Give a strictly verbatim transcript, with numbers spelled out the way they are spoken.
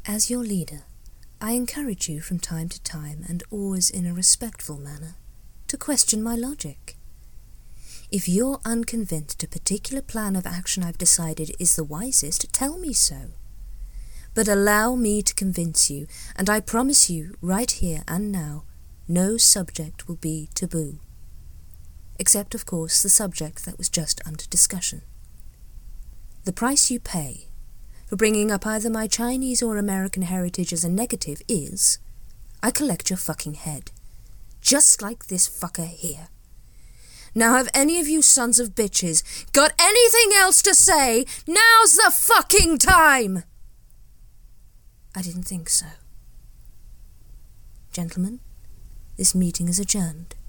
As your leader, I encourage you from time to time, and always in a respectful manner, to question my logic. If you're unconvinced a particular plan of action I've decided is the wisest, tell me so. But allow me to convince you, and I promise you, right here and now, no subject will be taboo. Except, of course, the subject that was just under discussion. The price you pay for bringing up either my Chinese or American heritage as a negative is, I collect your fucking head. Just like this fucker here. Now have any of you sons of bitches got anything else to say? Now's the fucking time! I didn't think so. Gentlemen, this meeting is adjourned.